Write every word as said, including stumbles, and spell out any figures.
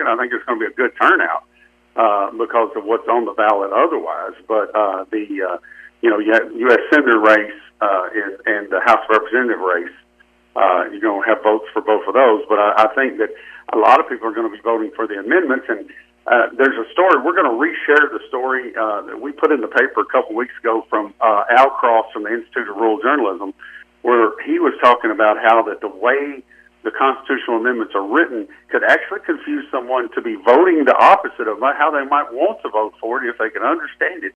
second. I think it's going to be a good turnout uh, because of what's on the ballot otherwise. But uh, the uh, you know, U S Senator race uh, and, and the House Representative race, uh, you're going to have votes for both of those. But I, I think that a lot of people are going to be voting for the amendments. And uh, there's a story. We're going to reshare the story uh, that we put in the paper a couple weeks ago from uh, Al Cross from the Institute of Rural Journalism, where he was talking about how that the way the constitutional amendments are written could actually confuse someone to be voting the opposite of how they might want to vote for it if they can understand it.